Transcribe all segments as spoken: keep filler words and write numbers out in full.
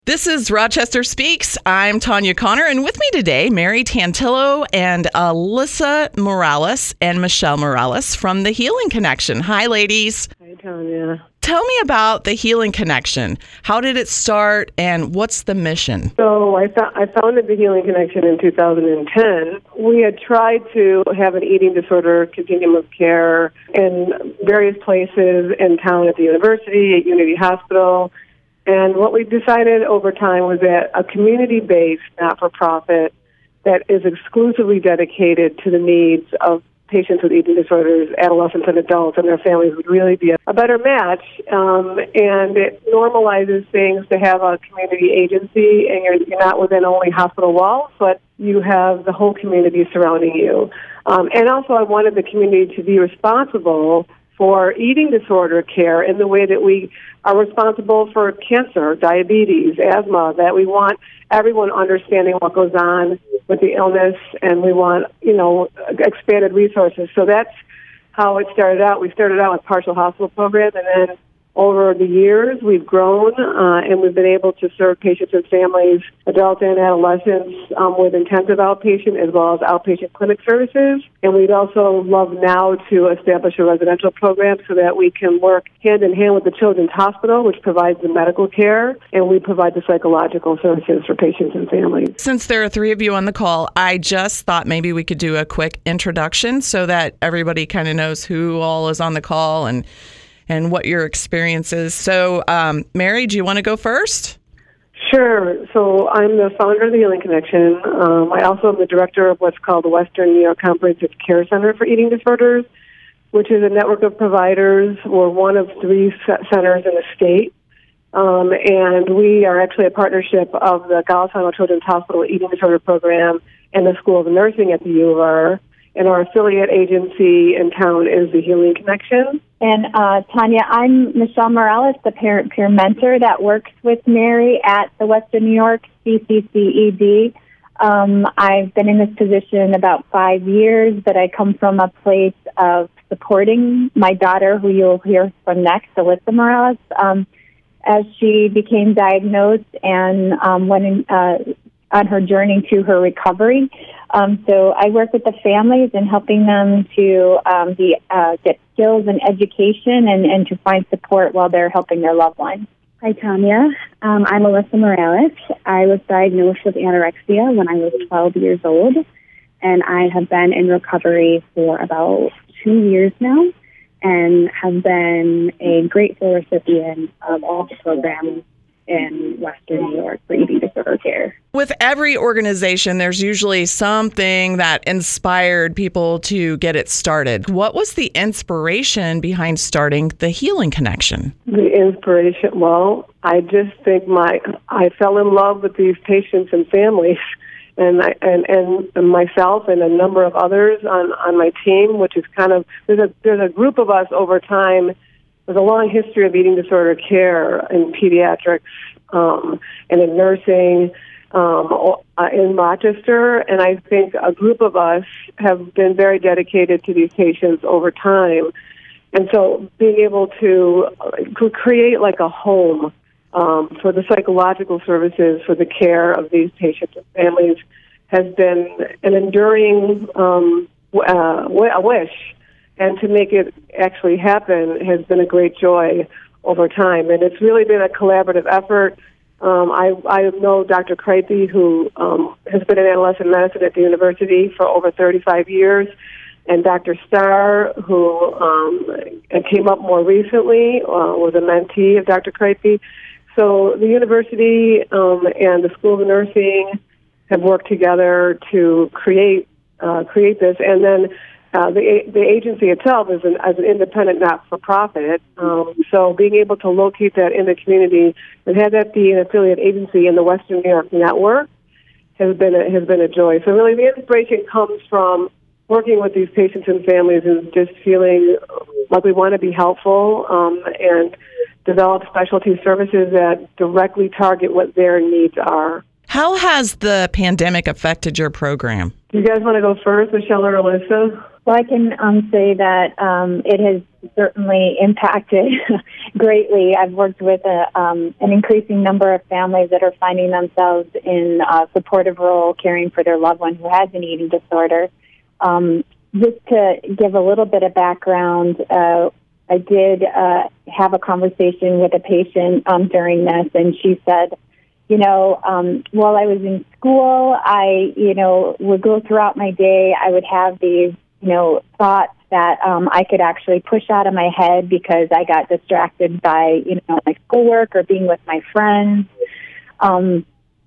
This is Rochester Speaks. I'm Tanya Connor, and with me today, Mary Tantillo and Alyssa Morales and Michelle Morales from the Healing Connection. Hi, ladies. Hi, Tanya. Tell me about the Healing Connection. How did it start, and what's the mission? So I, th- I founded the Healing Connection in two thousand ten. We had tried to have an eating disorder continuum of care in various places in town, at the university, at Unity Hospital. And what we decided over time was that a community-based, not-for-profit that is exclusively dedicated to the needs of patients with eating disorders, adolescents and adults, and their families would really be a, a better match. Um, and it normalizes things to have a community agency, and you're, you're not within only hospital walls, but you have the whole community surrounding you. Um, and also I wanted the community to be responsible for eating disorder care in the way that we are responsible for cancer, diabetes, asthma, that we want everyone understanding what goes on with the illness, and we want, you know, expanded resources. So that's how it started out. We started out with partial hospital programs, and then over the years, we've grown, uh, and we've been able to serve patients and families, adults and adolescents, um, with intensive outpatient as well as outpatient clinic services. And we'd also love now to establish a residential program so that we can work hand in hand with the Children's Hospital, which provides the medical care, and we provide the psychological services for patients and families. Since there are three of you on the call, I just thought maybe we could do a quick introduction so that everybody kind of knows who all is on the call and and what your experience is. So, um, Mary, do you want to go first? Sure. So I'm the founder of the Healing Connection. Um, I also am the director of what's called the Western New York Comprehensive Care Center for Eating Disorders, which is a network of providers. We're one of three centers in the state. Um, and we are actually a partnership of the Golisano Children's Hospital Eating Disorder Program and the School of Nursing at the U of R. And our affiliate agency in town is the Healing Connection. And uh, Tanya, I'm Michelle Morales, the parent-peer mentor that works with Mary at the Western New York C C C E D. Um, I've been in this position about five years, but I come from a place of supporting my daughter, who you'll hear from next, Alyssa Morales, um, as she became diagnosed and um, went in, uh, on her journey to her recovery. Um, so I work with the families and helping them to um, be, uh, get skills and education and, and to find support while they're helping their loved ones. Hi, Tanya. Um, I'm Alyssa Morales. I was diagnosed with anorexia when I was twelve years old, and I have been in recovery for about two years now and have been a grateful recipient of all the programs in Western New York for eating disorder care. With every organization, there's usually something that inspired people to get it started. What was the inspiration behind starting the Healing Connection? The inspiration, well, I just think my I fell in love with these patients and families, and I, and and myself and a number of others on, on my team, which is kind of there's a there's a group of us over time. There's a long history of eating disorder care in pediatrics um, and in nursing um, in Rochester, and I think a group of us have been very dedicated to these patients over time. And so being able to, to create like a home um, for the psychological services, for the care of these patients and families has been an enduring um, uh, a wish. And to make it actually happen has been a great joy over time. And it's really been a collaborative effort. Um, I, I know Doctor Kraipe, who um, has been in adolescent medicine at the university for over thirty-five years, and Doctor Starr, who um, came up more recently, uh, was a mentee of Doctor Kraipe. So the university um, and the School of Nursing have worked together to create uh, create this. And then Uh, the the agency itself is an, as an independent not-for-profit, um, so being able to locate that in the community and have that be an affiliate agency in the Western New York network has been a, has been a joy. So really, the inspiration comes from working with these patients and families and just feeling like we want to be helpful um, and develop specialty services that directly target what their needs are. How has the pandemic affected your program? Do you guys want to go first, Michelle or Alyssa? Well, I can um, say that um, it has certainly impacted greatly. I've worked with a, um, an increasing number of families that are finding themselves in a supportive role caring for their loved one who has an eating disorder. Um, just to give a little bit of background, uh, I did uh, have a conversation with a patient um, during this, and she said, you know, um, while I was in school, I, you know, would go throughout my day, I would have these, you know, thoughts that um, I could actually push out of my head because I got distracted by, you know, my schoolwork or being with my friends. Um,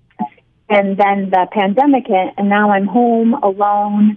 and then the pandemic hit, and now I'm home alone,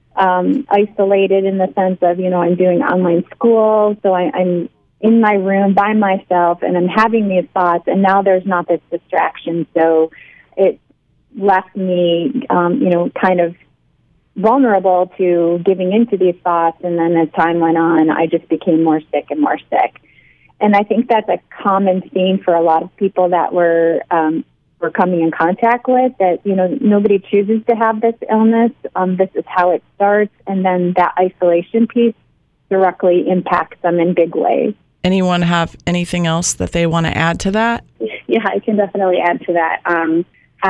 um, isolated in the sense of, you know, I'm doing online school, so I, I'm in my room by myself, and I'm having these thoughts, and now there's not this distraction. So it left me, um, you know, kind of vulnerable to giving into these thoughts. And then as time went on, I just became more sick and more sick. And I think that's a common theme for a lot of people that we're, um, we're coming in contact with, that, you know, nobody chooses to have this illness. Um, this is how it starts. And then that isolation piece directly impacts them in big ways. Anyone have anything else that they want to add to that? Yeah, I can definitely add to that. Um,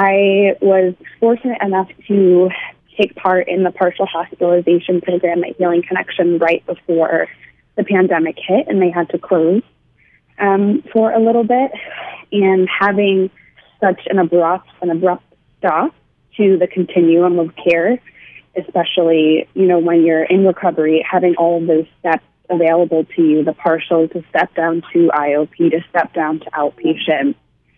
I was fortunate enough to take part in the partial hospitalization program at Healing Connection right before the pandemic hit, and they had to close um, for a little bit. And having such an abrupt, an abrupt stop to the continuum of care, especially, you know, when you're in recovery, having all of those steps available to you, the partial to step down to I O P, to step down to outpatient,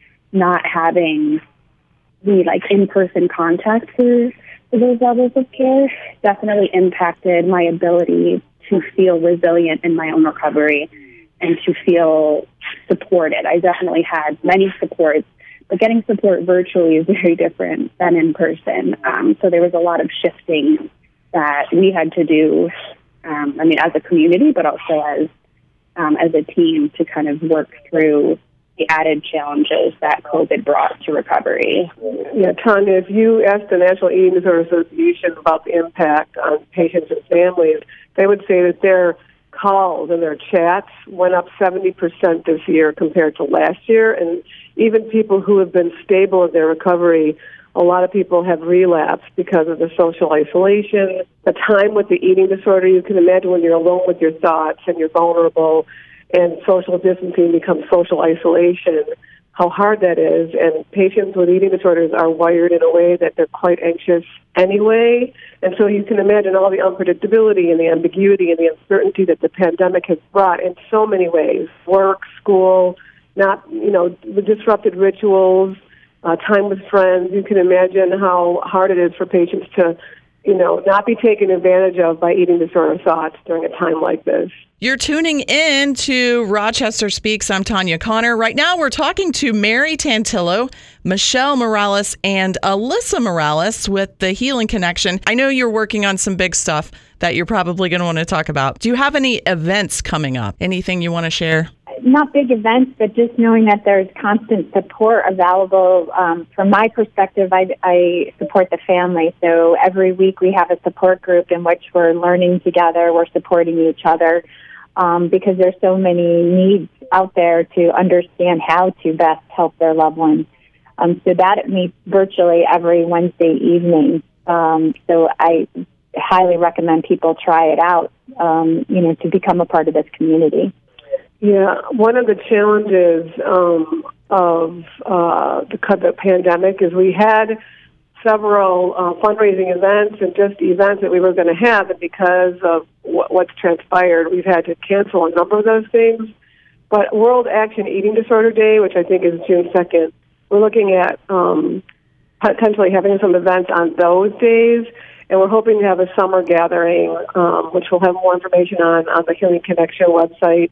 not having the like in-person contact for, for those levels of care definitely impacted my ability to feel resilient in my own recovery and to feel supported. I definitely had many supports, but getting support virtually is very different than in person. Um, so there was a lot of shifting that we had to do, um, I mean, as a community, but also as um, as a team to kind of work through the added challenges that COVID brought to recovery. Yeah, Tanya, if you asked the National Eating Disorder Association about the impact on patients and families, they would say that their calls and their chats went up seventy percent this year compared to last year. And even people who have been stable in their recovery, a lot of people have relapsed because of the social isolation, the time with the eating disorder. You can imagine when you're alone with your thoughts and you're vulnerable and social distancing becomes social isolation, how hard that is. And patients with eating disorders are wired in a way that they're quite anxious anyway. And so you can imagine all the unpredictability and the ambiguity and the uncertainty that the pandemic has brought in so many ways. Work, school, not, you know, the disrupted rituals, uh, time with friends. You can imagine how hard it is for patients to, you know, not be taken advantage of by eating disorder thoughts during a time like this. You're tuning in to Rochester Speaks. I'm Tanya Connor. Right now we're talking to Mary Tantillo, Michelle Morales, and Alyssa Morales with the Healing Connection. I know you're working on some big stuff that you're probably going to want to talk about. Do you have any events coming up? Anything you want to share? Not big events, but just knowing that there's constant support available. Um, from my perspective, I, I support the family. So every week we have a support group in which we're learning together, we're supporting each other, um, because there's so many needs out there to understand how to best help their loved ones. Um, so that meets virtually every Wednesday evening. Um, so I highly recommend people try it out, um, you know, to become a part of this community. Yeah, one of the challenges um, of uh, the, the pandemic is we had several uh, fundraising events and just events that we were going to have, and because of what, what's transpired, we've had to cancel a number of those things. But World Action Eating Disorder Day, which I think is June second, we're looking at um, potentially having some events on those days, and we're hoping to have a summer gathering, um, which we'll have more information on on the Healing Connection website.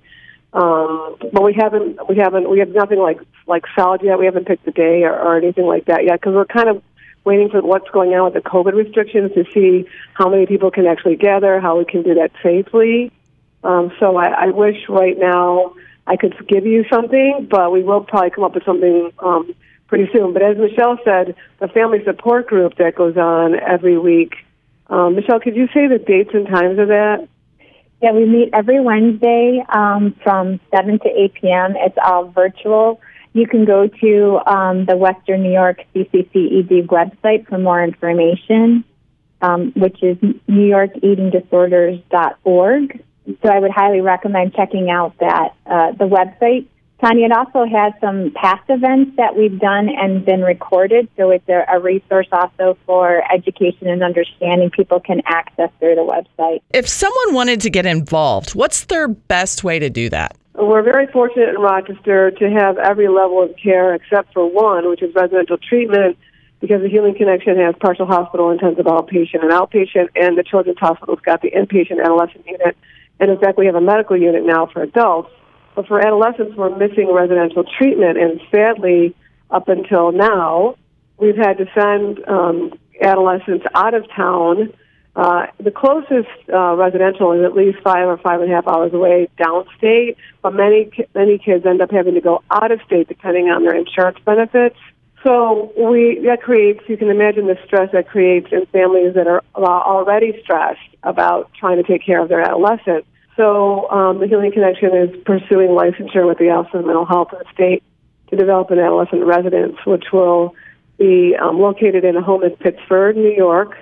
Um, but we haven't, we haven't, we have nothing like like solid yet. We haven't picked the day or, or anything like that yet, because we're kind of waiting for what's going on with the COVID restrictions to see how many people can actually gather, how we can do that safely. Um, so I, I wish right now I could give you something, but we will probably come up with something um, pretty soon. But as Michelle said, the family support group that goes on every week. Um, Michelle, could you say the dates and times of that? Yeah, we meet every Wednesday um, from seven to eight p.m. It's all virtual. You can go to um, the Western New York C C C E D website for more information, um, which is new york eating disorders dot org. So I would highly recommend checking out that uh, the website. Tanya, it also has some past events that we've done and been recorded, so it's a, a resource also for education and understanding people can access through the website. If someone wanted to get involved, what's their best way to do that? We're very fortunate in Rochester to have every level of care except for one, which is residential treatment, because the Healing Connection has partial hospital, intensive outpatient, and outpatient, and the Children's Hospital's got the inpatient adolescent unit. And in fact, we have a medical unit now for adults. But for adolescents, we're missing residential treatment, and sadly, up until now, we've had to send um, adolescents out of town. Uh, the closest uh, residential is at least five or five and a half hours away downstate, but many many kids end up having to go out of state depending on their insurance benefits. So we that creates, you can imagine the stress that creates in families that are already stressed about trying to take care of their adolescent. So um, the Healing Connection is pursuing licensure with the Office of Mental Health in the state to develop an adolescent residence, which will be um, located in a home in Pittsford, New York.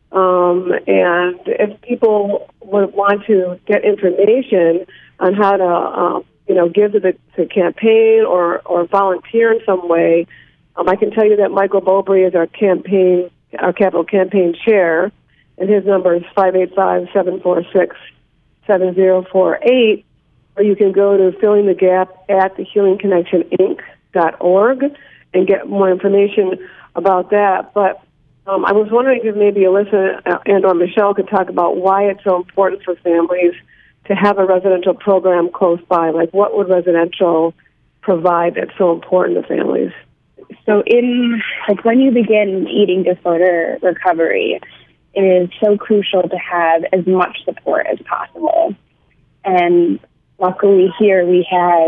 Um, and if people would want to get information on how to, uh, you know, give to the to campaign or, or volunteer in some way, um, I can tell you that Michael Bowbury is our campaign, our capital campaign chair, and his number is five eight five, seven four six, seven zero four eight, or you can go to Filling the Gap at the healing connection inc dot org and get more information about that. But um, I was wondering if maybe Alyssa and or Michelle could talk about why it's so important for families to have a residential program close by. Like, what would residential provide that's so important to families? So in, like, when you begin eating disorder recovery, it is so crucial to have as much support as possible. And luckily here we have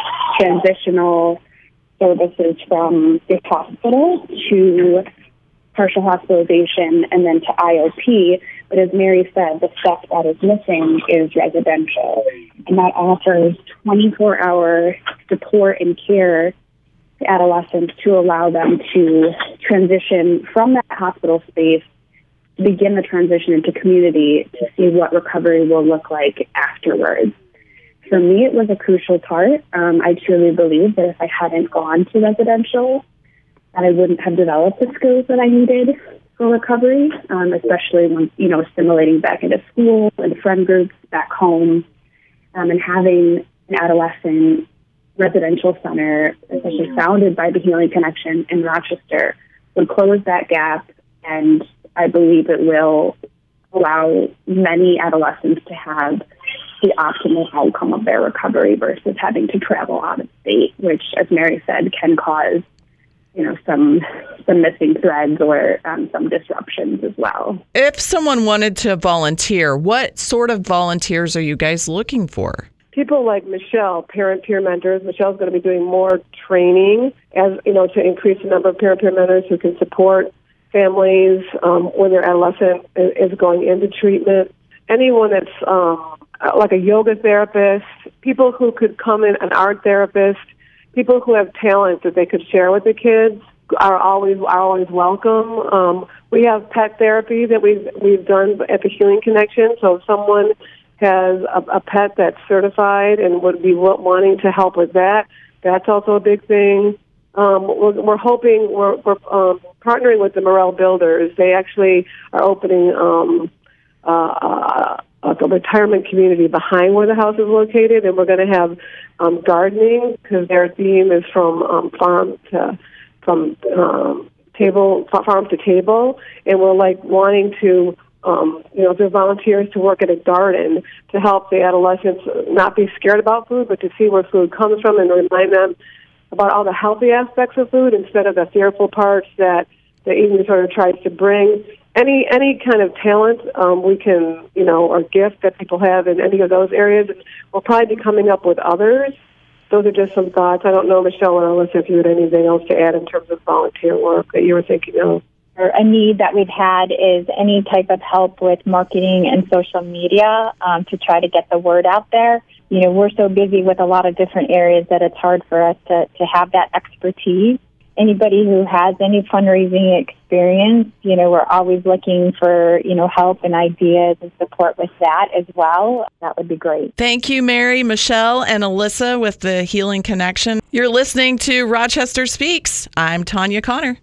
transitional services from the hospital to partial hospitalization and then to I O P. But as Mary said, the stuff that is missing is residential. And that offers twenty-four hour support and care to adolescents to allow them to transition from that hospital space, to begin the transition into community, to see what recovery will look like afterwards. For me, it was a crucial part. Um, I truly believe that if I hadn't gone to residential, that I wouldn't have developed the skills that I needed for recovery, um, especially when, you know, assimilating back into school and friend groups back home, um, and having an adolescent residential center, especially founded by the Healing Connection in Rochester, would close that gap, and I believe it will allow many adolescents to have the optimal outcome of their recovery versus having to travel out of state, which, as Mary said, can cause, you know, some some missing threads or um, some disruptions as well. If someone wanted to volunteer, what sort of volunteers are you guys looking for? People like Michelle, parent peer mentors. Michelle's going to be doing more training, as you know, to increase the number of parent peer mentors who can support families um, when their adolescent is going into treatment. Anyone that's um, like a yoga therapist, people who could come in, an art therapist, people who have talent that they could share with the kids are always are always welcome. Um, we have pet therapy that we've we've done at the Healing Connection. So if someone has a, a pet that's certified and would be wanting to help with that, that's also a big thing. Um, we're, we're hoping we're, we're um, partnering with the Morel Builders. They actually are opening um, uh, uh, a retirement community behind where the house is located, and we're going to have um, gardening because their theme is from um, farm to from um, table farm to table, and we're like wanting to. Um, you know, if they're volunteers to work at a garden to help the adolescents not be scared about food, but to see where food comes from and remind them about all the healthy aspects of food instead of the fearful parts that the eating disorder tries to bring. Any any kind of talent um, we can, you know, or gift that people have in any of those areas, we'll probably be coming up with others. Those are just some thoughts. I don't know, Michelle or Alyssa, if you had anything else to add in terms of volunteer work that you were thinking of. A need that we've had is any type of help with marketing and social media um, to try to get the word out there. You know, we're so busy with a lot of different areas that it's hard for us to, to have that expertise. Anybody who has any fundraising experience, you know, we're always looking for, you know, help and ideas and support with that as well. That would be great. Thank you, Mary, Michelle, and Alyssa with the Healing Connection. You're listening to Rochester Speaks. I'm Tanya Connor.